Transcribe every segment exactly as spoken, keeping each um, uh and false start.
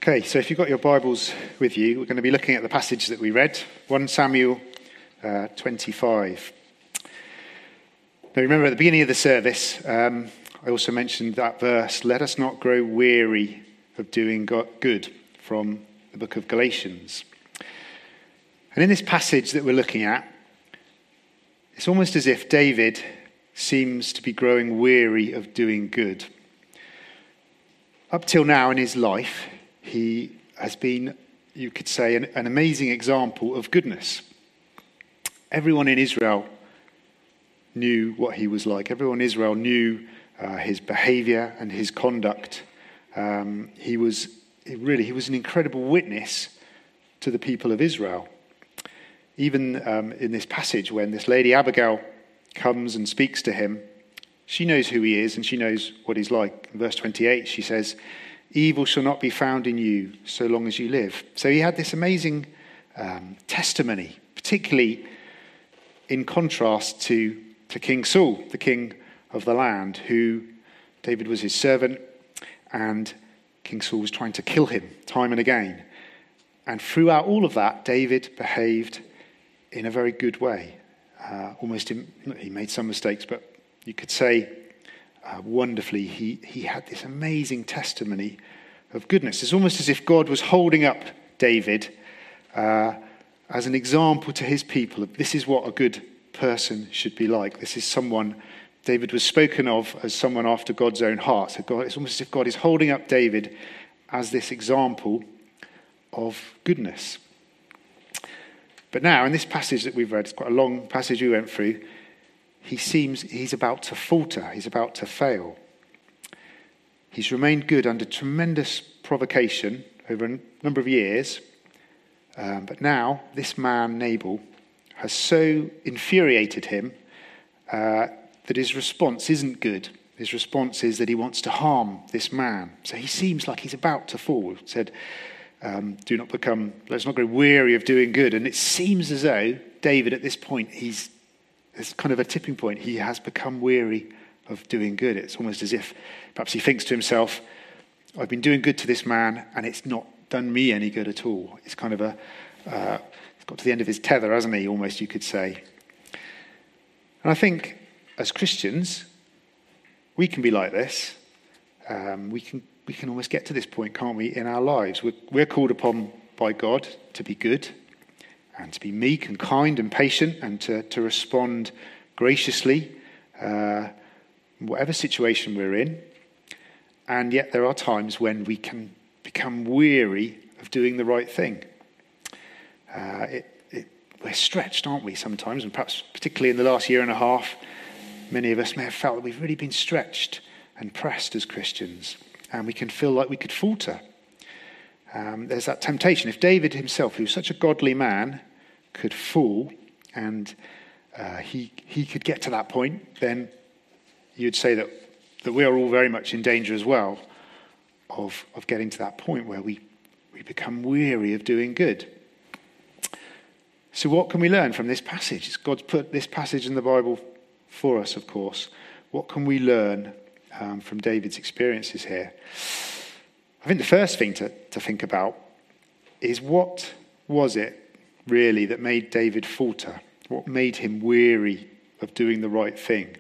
Okay, so if you've got your Bibles with you, we're going to be looking at the passage that we read, First Samuel uh, twenty-five. Now remember at the beginning of the service, um, I also mentioned that verse, let us not grow weary of doing good, from the book of Galatians. And in this passage that we're looking at, it's almost as if David seems to be growing weary of doing good. Up till now in his life, he has been, you could say, an, an amazing example of goodness. Everyone in Israel knew what he was like. Everyone in Israel knew uh, his behavior and his conduct. Um, he was he really, he was an incredible witness to the people of Israel. Even um, in this passage, when this lady Abigail comes and speaks to him, she knows who he is and she knows what he's like. In verse twenty-eight, she says, evil shall not be found in you so long as you live. So he had this amazing um, testimony, particularly in contrast to, to King Saul, the king of the land, who David was his servant, and King Saul was trying to kill him time and again. And throughout all of that, David behaved in a very good way. Uh, almost, in, he made some mistakes, but you could say uh, wonderfully, he, he had this amazing testimony of goodness. It's almost as if God was holding up David uh, as an example to his people of this is what a good person should be like. This is someone, David was spoken of as someone after God's own heart. So God, it's almost as if God is holding up David as this example of goodness. But now, in this passage that we've read, it's quite a long passage we went through, he seems he's about to falter. He's about to fail. He's remained good under tremendous provocation over a number of years. Um, but now, this man, Nabal, has so infuriated him uh, that his response isn't good. His response is that he wants to harm this man. So he seems like he's about to fall. He said, um, do not become, let's not grow weary of doing good. And it seems as though David at this point, he's It's kind of a tipping point. He has become weary of doing good. It's almost as if perhaps he thinks to himself, I've been doing good to this man and it's not done me any good at all. It's kind of a, uh, it's got to the end of his tether, hasn't he, almost you could say. And I think as Christians, we can be like this. Um, we can we can almost get to this point, can't we, in our lives. We're, we're called upon by God to be good, and to be meek and kind and patient, and to, to respond graciously, uh, whatever situation we're in. And yet there are times when we can become weary of doing the right thing. Uh, it, it, we're stretched, aren't we, sometimes? And perhaps particularly in the last year and a half, many of us may have felt that we've really been stretched and pressed as Christians. And we can feel like we could falter. Um, there's that temptation. If David himself, who was such a godly man, could fall and uh, he he could get to that point, then you'd say that, that we are all very much in danger as well of, of getting to that point where we, we become weary of doing good. So what can we learn from this passage? God's put this passage in the Bible for us, of course. What can we learn um, from David's experiences here? I think the first thing to, to think about is what was it really that made David falter? What made him weary of doing the right thing?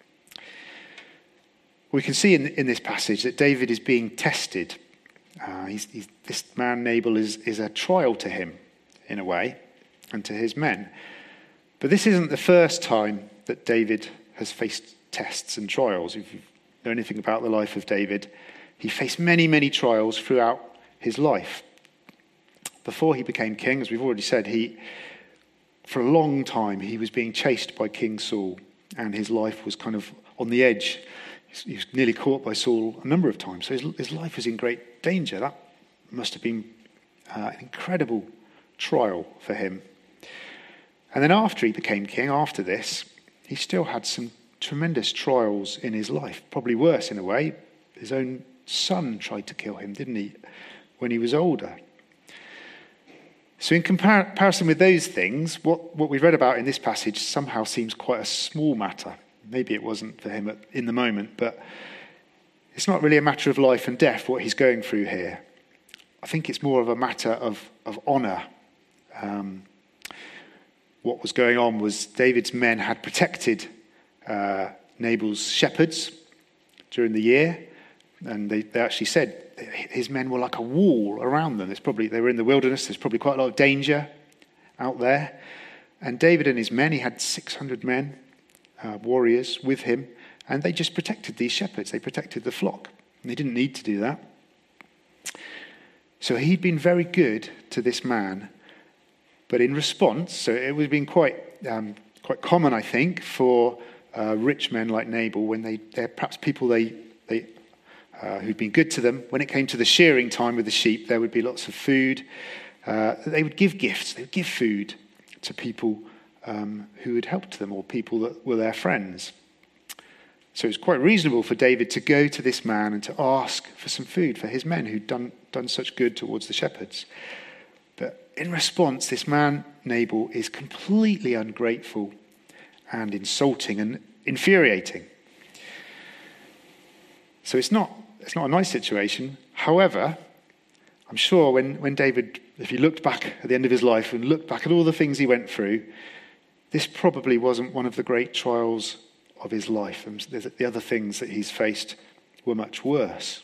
We can see in, in this passage that David is being tested. Uh, he's, he's, this man Nabal is, is a trial to him, in a way, and to his men. But this isn't the first time that David has faced tests and trials. If you know anything about the life of David, he faced many, many trials throughout his life. Before he became king, as we've already said, he, for a long time, he was being chased by King Saul, and his life was kind of on the edge. He was nearly caught by Saul a number of times, so his, his life was in great danger. That must have been uh, an incredible trial for him. And then after he became king, after this, he still had some tremendous trials in his life, probably worse in a way. His own son tried to kill him, didn't he, when he was older. So in compar- comparison with those things, what, what we've read about in this passage somehow seems quite a small matter. Maybe it wasn't for him at, in the moment, but it's not really a matter of life and death, what he's going through here. I think it's more of a matter of, of honour. Um, what was going on was David's men had protected uh, Nabal's shepherds during the year, and they, they actually said his men were like a wall around them. There's probably they were in the wilderness. There's probably quite a lot of danger out there. And David and his men, he had six hundred men, uh, warriors with him, and they just protected these shepherds. They protected the flock. And they didn't need to do that. So he'd been very good to this man, but in response, so it would have been quite um, quite common, I think, for uh, rich men like Nabal, when they they're perhaps people they they uh, who'd been good to them. When it came to the shearing time with the sheep, there would be lots of food. Uh, they would give gifts. They would give food to people um, who had helped them or people that were their friends. So it was quite reasonable for David to go to this man and to ask for some food for his men who'd done, done such good towards the shepherds. But in response, this man, Nabal, is completely ungrateful and insulting and infuriating. So it's not, it's not a nice situation. However, I'm sure when, when David, if he looked back at the end of his life and looked back at all the things he went through, this probably wasn't one of the great trials of his life. And the other things that he's faced were much worse.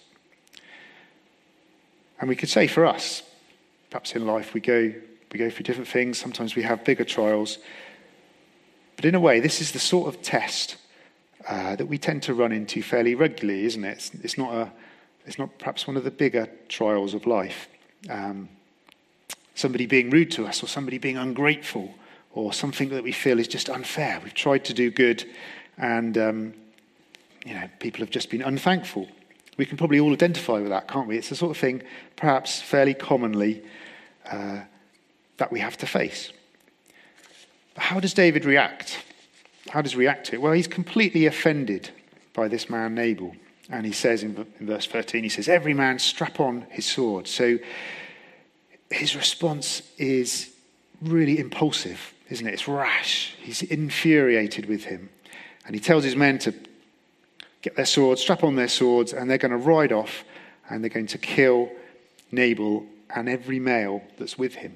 And we could say for us, perhaps in life we go we go through different things. Sometimes we have bigger trials. But in a way, this is the sort of test uh, that we tend to run into fairly regularly, isn't it? It's, it's not a it's not perhaps one of the bigger trials of life. Um, somebody being rude to us, or somebody being ungrateful, or something that we feel is just unfair. We've tried to do good, and um, you know, people have just been unthankful. We can probably all identify with that, can't we? It's the sort of thing, perhaps fairly commonly, uh, that we have to face. But how does David react? How does he react to it? Well, he's completely offended by this man Nabal. And he says in, in verse thirteen, he says, every man strap on his sword. So his response is really impulsive, isn't it? It's rash. He's infuriated with him. And he tells his men to get their swords, strap on their swords, and they're going to ride off, and they're going to kill Nabal and every male that's with him.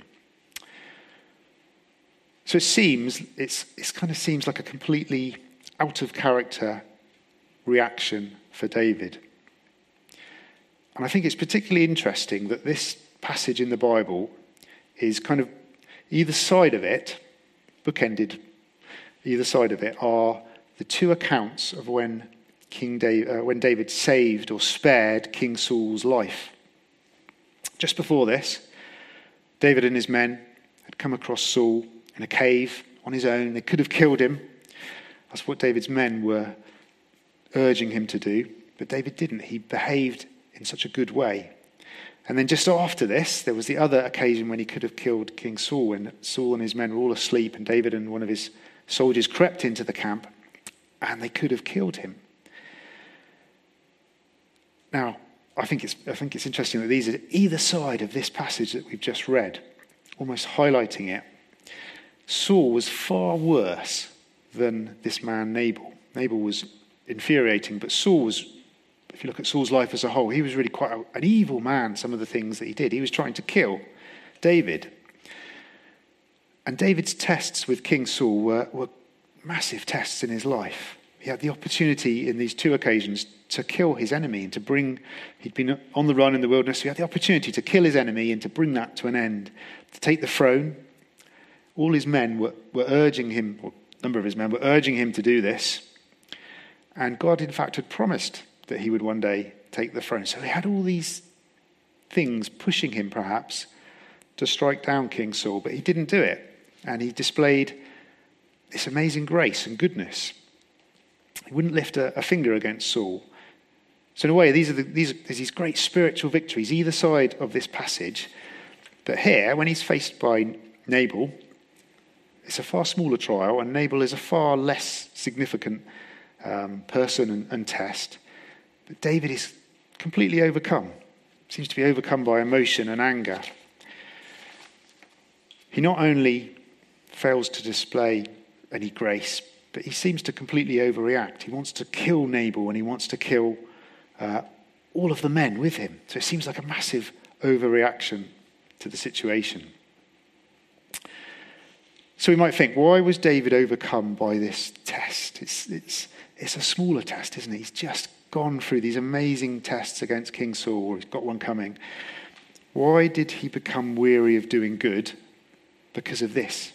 So it seems, it's it kind of seems like a completely out of character reaction for David. And I think it's particularly interesting that this passage in the Bible is kind of either side of it, bookended, either side of it are the two accounts of when King David, uh, when David saved or spared King Saul's life. Just before this, David and his men had come across Saul in a cave on his own. They could have killed him. That's what David's men were urging him to do, but David didn't. He behaved in such a good way. And then just after this, there was the other occasion when he could have killed King Saul, when Saul and his men were all asleep, and David and one of his soldiers crept into the camp, and they could have killed him. Now, I think it's I think it's interesting that these are either side of this passage that we've just read, almost highlighting it. Saul was far worse than this man Nabal. Nabal was infuriating, but Saul was, if you look at Saul's life as a whole, he was really quite a, an evil man, some of the things that he did. He was trying to kill David. And David's tests with King Saul were, were massive tests in his life. He had the opportunity in these two occasions to kill his enemy and to bring, he'd been on the run in the wilderness, so he had the opportunity to kill his enemy and to bring that to an end, to take the throne. All his men were, were urging him, or a number of his men were urging him to do this. And God, in fact, had promised that he would one day take the throne. So he had all these things pushing him, perhaps, to strike down King Saul, but he didn't do it. And he displayed this amazing grace and goodness. He wouldn't lift a, a finger against Saul. So in a way, these are the, these, there's these great spiritual victories either side of this passage. But here, when he's faced by Nabal, it's a far smaller trial, and Nabal is a far less significant um, person and, and test. But David is completely overcome. Seems to be overcome by emotion and anger. He not only fails to display any grace, but he seems to completely overreact. He wants to kill Nabal, and he wants to kill uh, all of the men with him. So it seems like a massive overreaction to the situation. So we might think, why was David overcome by this test? It's, it's, it's a smaller test, isn't it? He's just gone through these amazing tests against King Saul, or he's got one coming. Why did he become weary of doing good? Because of this.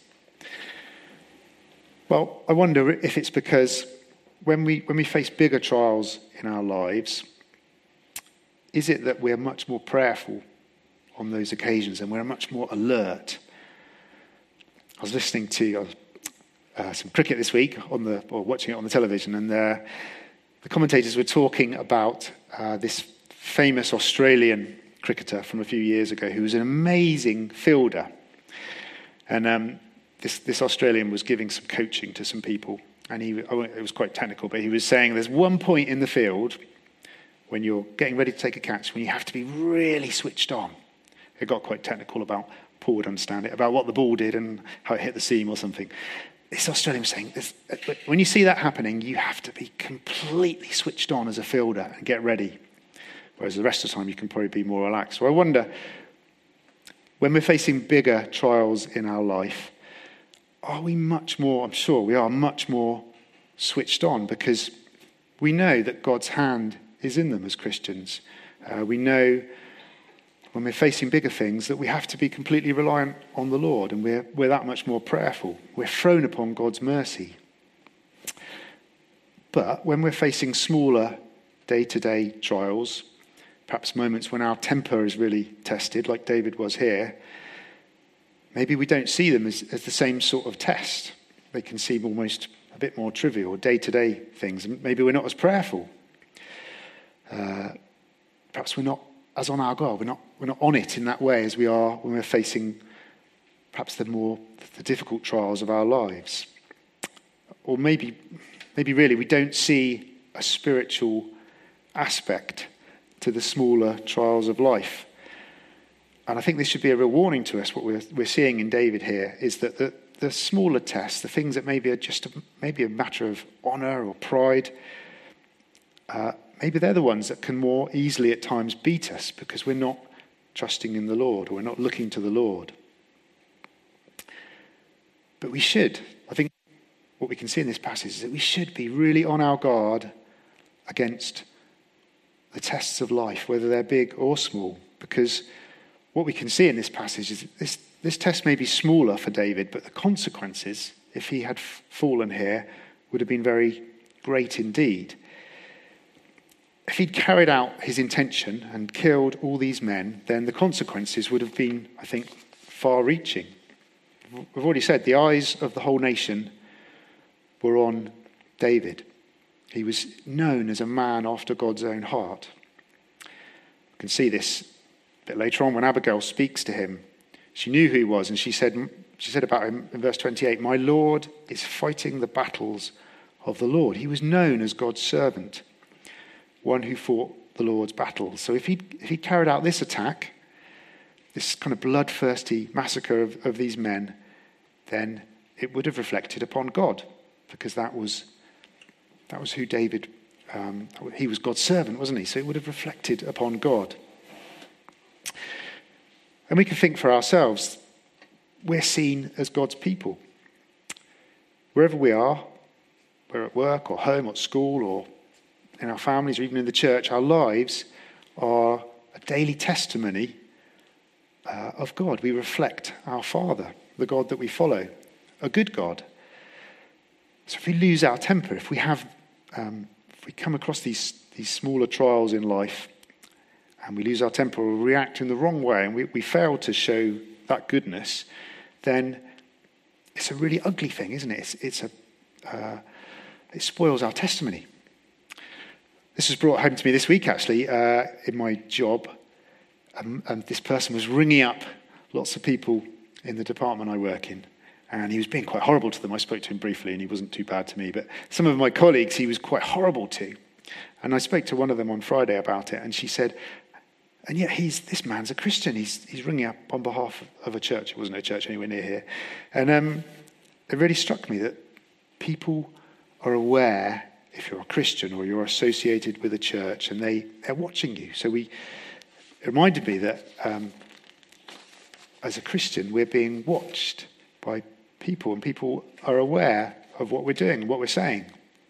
Well, I wonder if it's because when we when we face bigger trials in our lives, is it that we're much more prayerful on those occasions and we're much more alert? I was listening to uh, some cricket this week on the or watching it on the television, and uh, the commentators were talking about uh, this famous Australian cricketer from a few years ago who was an amazing fielder. And um, this, this Australian was giving some coaching to some people. And he, oh, it was quite technical, but he was saying there's one point in the field when you're getting ready to take a catch when you have to be really switched on. It got quite technical about, Paul would understand it, about what the ball did and how it hit the seam or something. This Australian was saying, this, when you see that happening, you have to be completely switched on as a fielder and get ready. Whereas the rest of the time you can probably be more relaxed. So I wonder, when we're facing bigger trials in our life, are we much more, I'm sure we are much more switched on, because we know that God's hand is in them as Christians. Uh, we know when we're facing bigger things that we have to be completely reliant on the Lord, and we're, we're that much more prayerful. We're thrown upon God's mercy. But when we're facing smaller day-to-day trials, perhaps moments when our temper is really tested, like David was here, maybe we don't see them as, as the same sort of test. They can seem almost a bit more trivial, day-to-day things. Maybe we're not as prayerful. Uh, perhaps we're not as on our guard. We're not, we're not on it in that way as we are when we're facing perhaps the more the difficult trials of our lives. Or maybe, maybe really we don't see a spiritual aspect to the smaller trials of life. And I think this should be a real warning to us. What we're, we're seeing in David here is that the, the smaller tests, the things that maybe are just a, maybe a matter of honour or pride, uh, maybe they're the ones that can more easily at times beat us because we're not trusting in the Lord, or we're not looking to the Lord. But we should, I think what we can see in this passage is that we should be really on our guard against the tests of life, whether they're big or small, because what we can see in this passage is this, this test may be smaller for David, but the consequences, if he had f- fallen here, would have been very great indeed. If he'd carried out his intention and killed all these men, then the consequences would have been, I think, far-reaching. We've already said the eyes of the whole nation were on David. He was known as a man after God's own heart. You can see this a bit later on when Abigail speaks to him. She knew who he was, and she said, she said about him in verse twenty-eight, "My Lord is fighting the battles of the Lord." He was known as God's servant, one who fought the Lord's battles. So if he if he carried out this attack, this kind of bloodthirsty massacre of, of these men, then it would have reflected upon God, because that was that was who David, um, he was God's servant, wasn't he? So it would have reflected upon God. And we can think for ourselves, we're seen as God's people. Wherever we are, we're at work or home or at school or in our families or even in the church, our lives are a daily testimony uh, of God. We reflect our Father, the God that we follow, a good God. So if we lose our temper, if we have, um, if we come across these these smaller trials in life, and we lose our temper or react in the wrong way, and we, we fail to show that goodness, then it's a really ugly thing, isn't it? It's, it's a uh, it spoils our testimony. This was brought home to me this week, actually, uh, in my job, um, and this person was ringing up lots of people in the department I work in. And he was being quite horrible to them. I spoke to him briefly and he wasn't too bad to me. But some of my colleagues he was quite horrible to. And I spoke to one of them on Friday about it. And she said, and yet he's this man's a Christian. He's he's ringing up on behalf of, of a church. It wasn't a church anywhere near here. And um, it really struck me that people are aware, if you're a Christian or you're associated with a church, and they, they're watching you. So we it reminded me that um, as a Christian, we're being watched by people, and people are aware of what we're doing, what we're saying.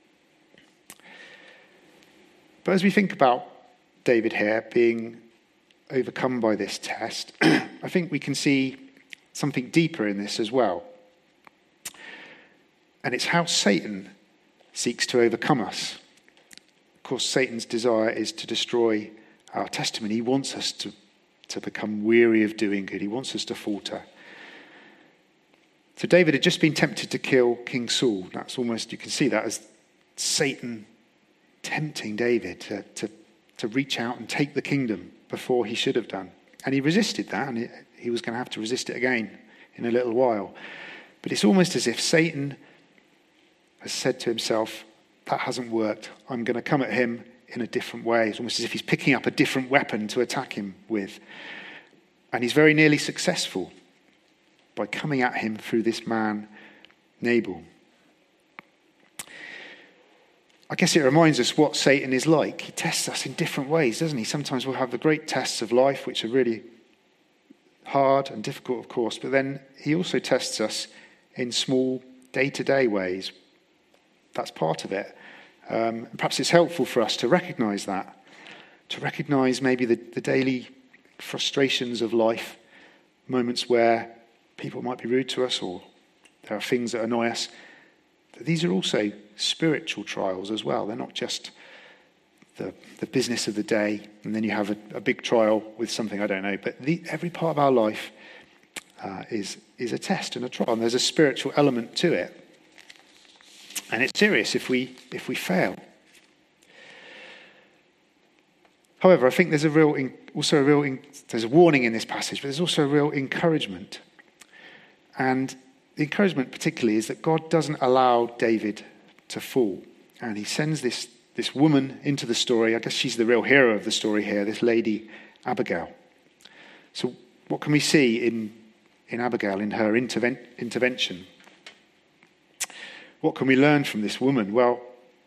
But as we think about David here being overcome by this test, I think we can see something deeper in this as well. And it's how Satan seeks to overcome us. Of course, Satan's desire is to destroy our testimony. He wants us to, to become weary of doing good. He wants us to falter. So David had just been tempted to kill King Saul. That's almost, you can see that as Satan tempting David to, to, to reach out and take the kingdom before he should have done. And he resisted that, and he, he was going to have to resist it again in a little while. But it's almost as if Satan has said to himself, that hasn't worked. I'm going to come at him in a different way. It's almost as if he's picking up a different weapon to attack him with. And he's very nearly successful by coming at him through this man, Nabal. I guess it reminds us what Satan is like. He tests us in different ways, doesn't he? Sometimes we'll have the great tests of life, which are really hard and difficult, of course, but then he also tests us in small day-to-day ways. That's part of it. Um, perhaps it's helpful for us to recognize that, to recognize maybe the, the daily frustrations of life, moments where people might be rude to us or there are things that annoy us. These are also spiritual trials as well. They're not just the, the business of the day, and then you have a, a big trial with something, I don't know. But the, every part of our life uh, is, is a test and a trial, and there's a spiritual element to it. And it's serious if we if we fail. However, I think there's a real, also a real, there's a warning in this passage, but there's also a real encouragement. And the encouragement particularly is that God doesn't allow David to fall. And he sends this, this woman into the story. I guess she's the real hero of the story here, this lady, Abigail. So what can we see in, in Abigail, in her interven- intervention? What can we learn from this woman? Well,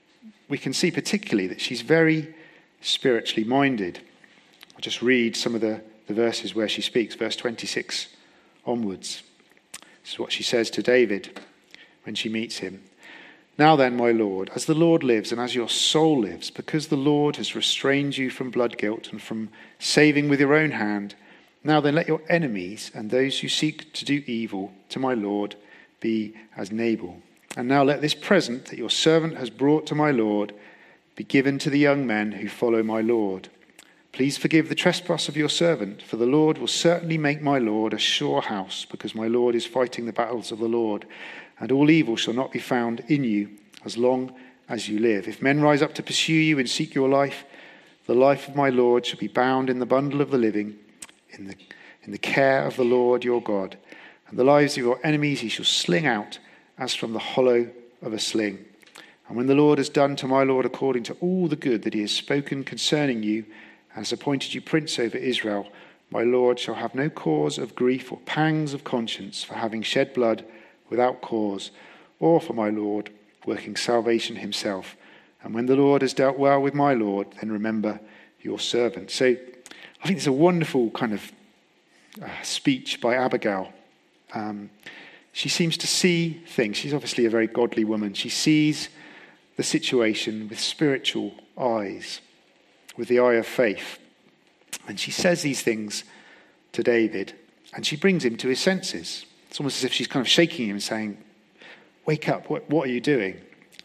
we can see particularly that she's very spiritually minded. I'll just read some of the, the verses where she speaks, verse twenty-six onwards. This is what she says to David when she meets him. Now then, my Lord, as the Lord lives and as your soul lives, because the Lord has restrained you from blood guilt and from saving with your own hand, now then let your enemies and those who seek to do evil to my Lord be as Nabal. And now let this present that your servant has brought to my Lord be given to the young men who follow my Lord. Please forgive the trespass of your servant, for the Lord will certainly make my Lord a sure house, because my Lord is fighting the battles of the Lord, and all evil shall not be found in you as long as you live. If men rise up to pursue you and seek your life, the life of my Lord shall be bound in the bundle of the living, in the, in the care of the Lord your God. And the lives of your enemies he shall sling out as from the hollow of a sling. And when the Lord has done to my Lord according to all the good that he has spoken concerning you, and has appointed you prince over Israel, my Lord shall have no cause of grief or pangs of conscience for having shed blood without cause, or for my Lord working salvation himself. And when the Lord has dealt well with my Lord, then remember your servant. So I think it's a wonderful kind of uh, speech by Abigail. Um, she seems to see things. She's obviously a very godly woman. She sees the situation with spiritual eyes, with the eye of faith. And she says these things to David, and she brings him to his senses. It's almost as if she's kind of shaking him, saying, wake up, what, what are you doing?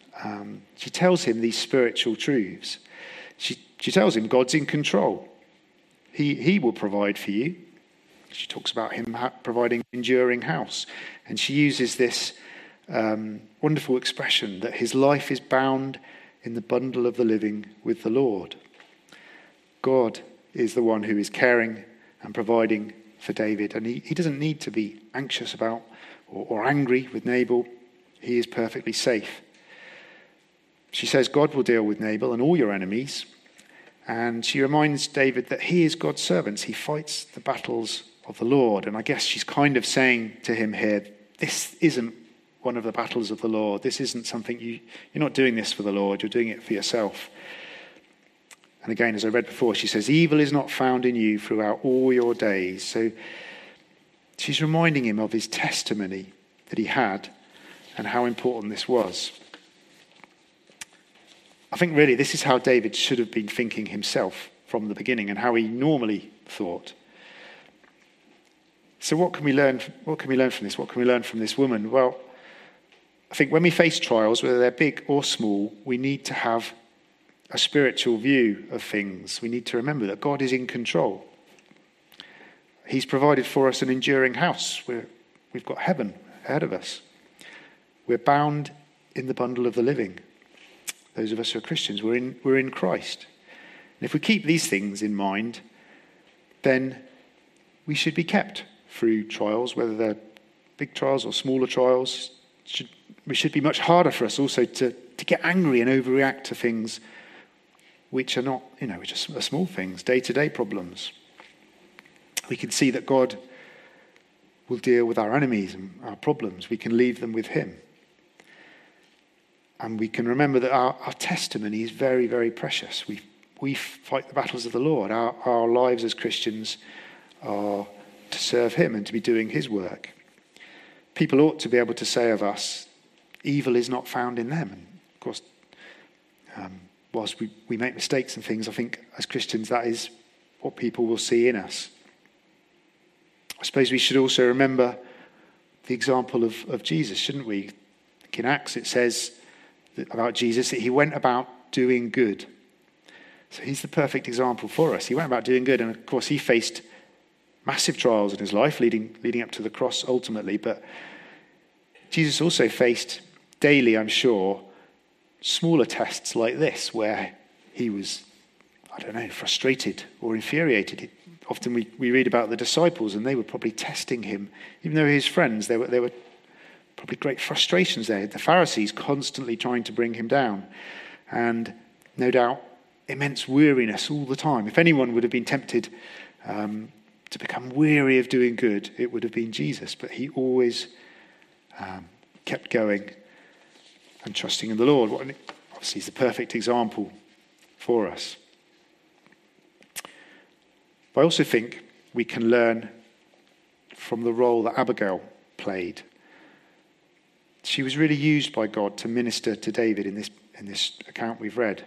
Um, she tells him these spiritual truths. She, she tells him God's in control. He, he will provide for you. She talks about him providing an enduring house. And she uses this um, wonderful expression that his life is bound in the bundle of the living with the Lord. God is the one who is caring and providing for David. And he, he doesn't need to be anxious about or, or angry with Nabal. He is perfectly safe. She says God will deal with Nabal and all your enemies. And she reminds David that he is God's servant. He fights the battles of the Lord. And I guess she's kind of saying to him here, this isn't one of the battles of the Lord. This isn't something you, you're not doing this for the Lord. You're doing it for yourself. And again, as I read before, she says, evil is not found in you throughout all your days. So she's reminding him of his testimony that he had and how important this was. I think really this is how David should have been thinking himself from the beginning and how he normally thought. So what can we learn? What can we learn from this? What can we learn from this woman? Well, I think when we face trials, whether they're big or small, we need to have a spiritual view of things. We need to remember that God is in control. He's provided for us an enduring house. We're, we've got heaven ahead of us. We're bound in the bundle of the living. Those of us who are Christians, we're in, we're in Christ. And if we keep these things in mind, then we should be kept through trials, whether they're big trials or smaller trials. Should, it should be much harder for us also to, to get angry and overreact to things which are not, you know, which are small things, day-to-day problems. We can see that God will deal with our enemies and our problems. We can leave them with him. And we can remember that our, our testimony is very, very precious. We we fight the battles of the Lord. Our, our lives as Christians are to serve him and to be doing his work. People ought to be able to say of us, evil is not found in them. And of course, um, whilst we, we make mistakes and things, I think as Christians that is what people will see in us. I suppose we should also remember the example of, of Jesus, shouldn't we? In Acts it says about Jesus that he went about doing good. So he's the perfect example for us. He went about doing good, and of course he faced massive trials in his life leading leading up to the cross ultimately, but Jesus also faced daily, I'm sure, smaller tests like this where he was, I don't know, frustrated or infuriated. It, often we, we read about the disciples and they were probably testing him. Even though he was friends, there were, there were probably great frustrations there. The Pharisees constantly trying to bring him down. And no doubt immense weariness all the time. If anyone would have been tempted um, to become weary of doing good, it would have been Jesus. But he always um, kept going and trusting in the Lord. Obviously, he's the perfect example for us. But I also think we can learn from the role that Abigail played. She was really used by God to minister to David in this in this account we've read.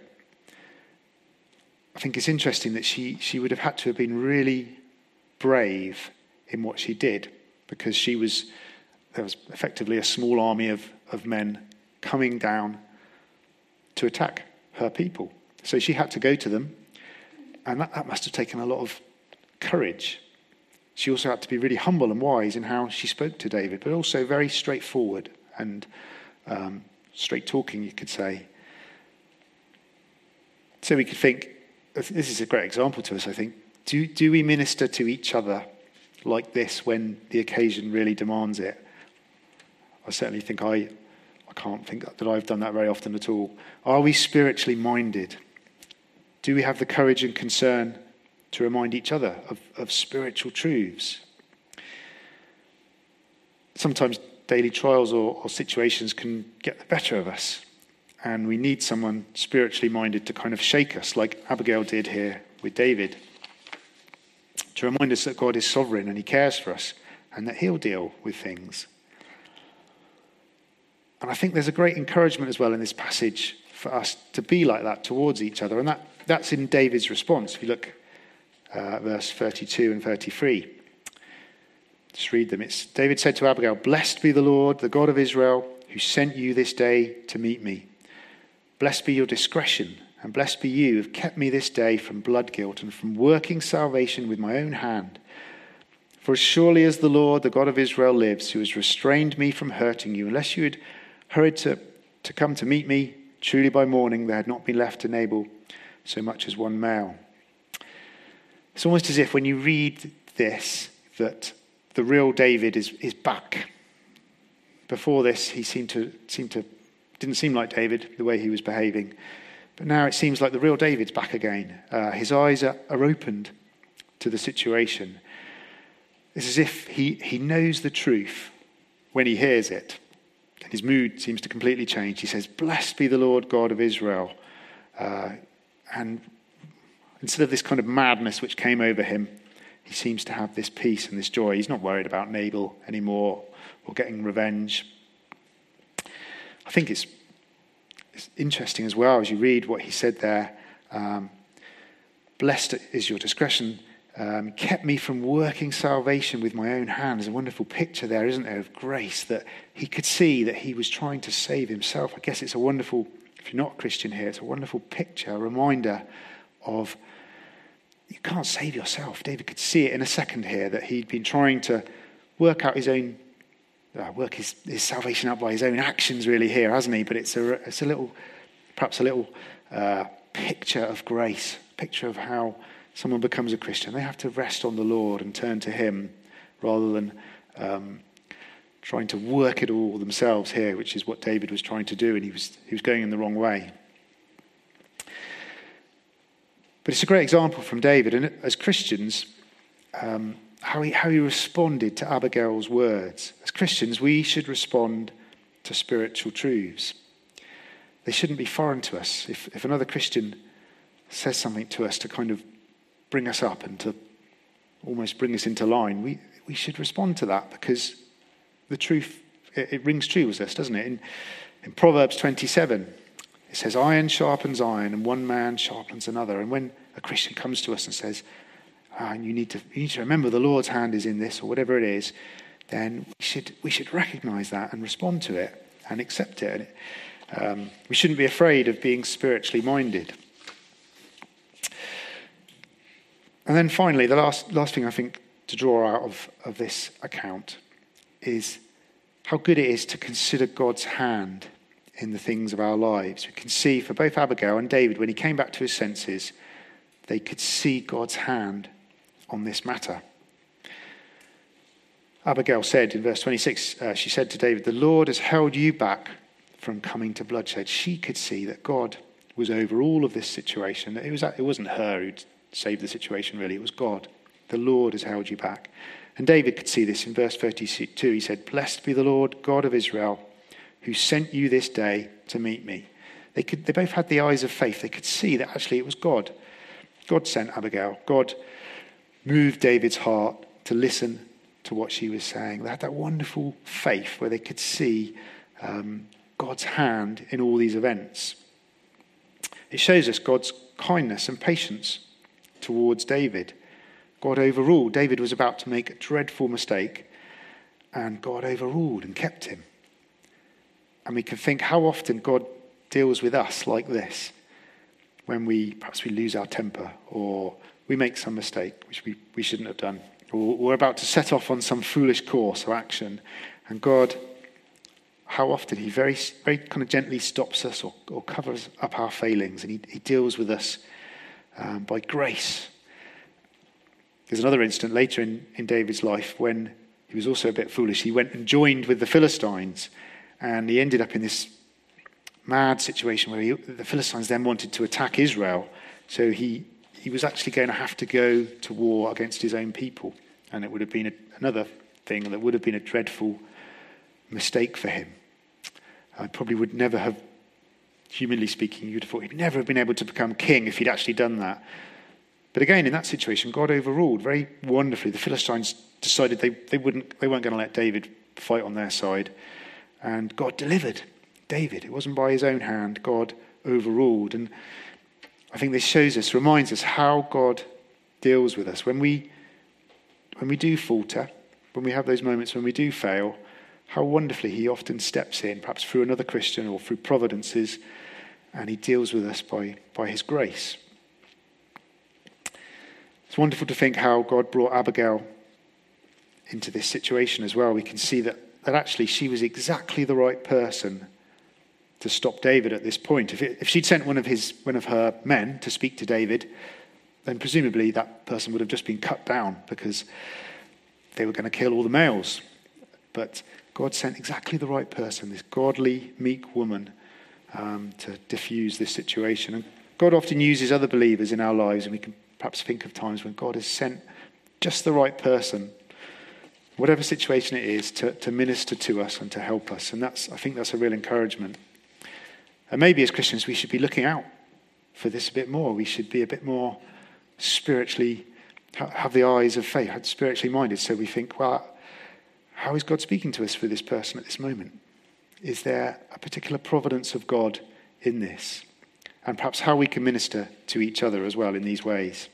I think it's interesting that she, she would have had to have been really brave in what she did, because she was there was effectively a small army of, of men coming down to attack her people. So she had to go to them, and that, that must have taken a lot of courage. She also had to be really humble and wise in how she spoke to David, but also very straightforward and um, straight talking, you could say. So we could think, this is a great example to us, I think. Do, do we minister to each other like this when the occasion really demands it? I certainly think I, I can't think that I've done that very often at all. Are we spiritually minded? Do we have the courage and concern to remind each other of, of spiritual truths? Sometimes daily trials or, or situations can get the better of us, and we need someone spiritually minded to kind of shake us, like Abigail did here with David, to remind us that God is sovereign and he cares for us and that he'll deal with things. And I think there's a great encouragement as well in this passage for us to be like that towards each other, and that, that's in David's response. If you look uh, at verse thirty-two and thirty-three, just read them. It's David said to Abigail, "Blessed be the Lord, the God of Israel, who sent you this day to meet me. Blessed be your discretion, and blessed be you who have kept me this day from blood guilt and from working salvation with my own hand. For as surely as the Lord, the God of Israel, lives, who has restrained me from hurting you, unless you had hurried to, to come to meet me, truly by morning there had not been left to Nabal so much as one male." It's almost as if when you read this, that the real David is, is back. Before this, he seemed to seemed to didn't seem like David, the way he was behaving. But now it seems like the real David's back again. Uh, his eyes are, are opened to the situation. It's as if he, he knows the truth when he hears it. And his mood seems to completely change. He says, "Blessed be the Lord God of Israel." Uh, and instead of this kind of madness which came over him, he seems to have this peace and this joy. He's not worried about Nabal anymore or getting revenge. I think it's, it's interesting as well as you read what he said there. Um, Blessed is your discretion. Um, kept me from working salvation with my own hands. A wonderful picture there, isn't there, of grace, that he could see that he was trying to save himself. I guess it's a wonderful, if you're not a Christian here, it's a wonderful picture, a reminder of you can't save yourself. David could see it in a second here, that he'd been trying to work out his own, uh, work his, his salvation out by his own actions really here, hasn't he? But it's a, it's a little, perhaps a little uh, picture of grace, picture of how someone becomes a Christian. They have to rest on the Lord and turn to him rather than um, trying to work it all themselves here, which is what David was trying to do, and he was he was going in the wrong way. But it's a great example from David, and as Christians, um, how he how he responded to Abigail's words. As Christians, we should respond to spiritual truths. They shouldn't be foreign to us. If if another Christian says something to us to kind of bring us up and to almost bring us into line, we we should respond to that, because the truth, it, it rings true with us, doesn't it? In, in Proverbs twenty-seven, it says, iron sharpens iron and one man sharpens another. And when a Christian comes to us and says, ah, you need to you need to remember the Lord's hand is in this, or whatever it is, then we should we should recognize that and respond to it and accept it. And it, um, we shouldn't be afraid of being spiritually minded. And then finally, the last last thing I think to draw out of, of this account is how good it is to consider God's hand in the things of our lives. We can see for both Abigail and David, when he came back to his senses, they could see God's hand on this matter. Abigail said in verse twenty-six, uh, she said to David, the Lord has held you back from coming to bloodshed. She could see that God was over all of this situation. It was it wasn't her who'd saved the situation, really. It was God. The Lord has held you back. And David could see this in verse thirty-two. He said, blessed be the Lord God of Israel, who sent you this day to meet me. They could. They both had the eyes of faith. They could see that actually it was God. God sent Abigail. God moved David's heart to listen to what she was saying. They had that wonderful faith where they could see um, God's hand in all these events. It shows us God's kindness and patience towards David. God overruled. David was about to make a dreadful mistake, and God overruled and kept him. And we can think how often God deals with us like this, when we perhaps we lose our temper, or we make some mistake which we, we shouldn't have done, or we're about to set off on some foolish course or action, and God, how often he very very kind of gently stops us or, or covers up our failings, and he, he deals with us um, by grace. There's another incident later in, in David's life when he was also a bit foolish. He went and joined with the Philistines, and he ended up in this mad situation where he, the Philistines then wanted to attack Israel. So he, he was actually going to have to go to war against his own people. And it would have been a, another thing that would have been a dreadful mistake for him. I probably would never have, humanly speaking, you'd have thought he'd never have been able to become king if he'd actually done that. But again, in that situation, God overruled very wonderfully. The Philistines decided they, they wouldn't they weren't going to let David fight on their side. And God delivered David. It wasn't by his own hand. God overruled. And I think this shows us, reminds us how God deals with us. When we when we do falter, when we have those moments when we do fail, how wonderfully he often steps in, perhaps through another Christian or through providences, and he deals with us by, by his grace. It's wonderful to think how God brought Abigail into this situation as well. We can see that, that actually she was exactly the right person to stop David at this point. If, it, if she'd sent one of his one of her men to speak to David, then presumably that person would have just been cut down because they were going to kill all the males. But God sent exactly the right person, this godly, meek woman, um, to diffuse this situation. And God often uses other believers in our lives, and we can perhaps think of times when God has sent just the right person, whatever situation it is, to, to minister to us and to help us. And that's, I think that's a real encouragement. And maybe as Christians, we should be looking out for this a bit more. We should be a bit more spiritually, have the eyes of faith, spiritually minded. So we think, well, how is God speaking to us for this person at this moment? Is there a particular providence of God in this? And perhaps how we can minister to each other as well in these ways.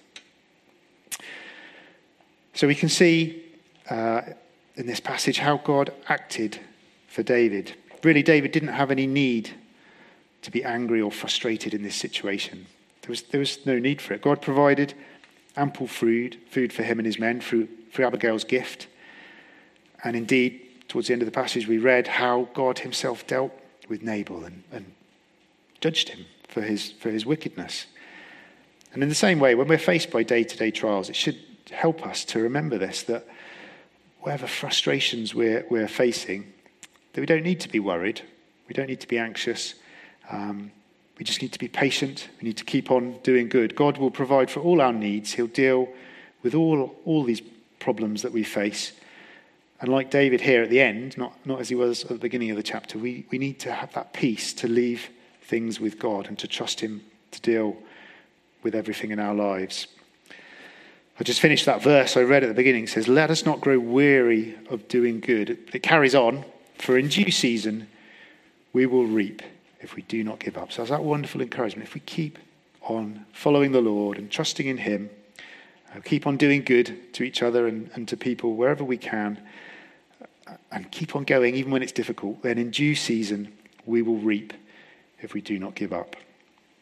So we can see uh, in this passage how God acted for David. Really, David didn't have any need to be angry or frustrated in this situation. There was, there was no need for it. God provided ample food, food for him and his men through, through Abigail's gift. And indeed, towards the end of the passage, we read how God himself dealt with Nabal and, and judged him for his, for his wickedness. And in the same way, when we're faced by day-to-day trials, it should help us to remember this, that whatever frustrations we're, we're facing, that we don't need to be worried. We don't need to be anxious. Um, we just need to be patient. We need to keep on doing good. God will provide for all our needs. He'll deal with all, all these problems that we face. And like David here at the end, not, not as he was at the beginning of the chapter, we, we need to have that peace to leave things with God and to trust him to deal with everything in our lives. I just finished that verse I read at the beginning. It says, let us not grow weary of doing good. It, it carries on, for in due season we will reap if we do not give up. So that's that wonderful encouragement. If we keep on following the Lord and trusting in him, uh, keep on doing good to each other and, and to people wherever we can, and keep on going even when it's difficult, then in due season we will reap if we do not give up.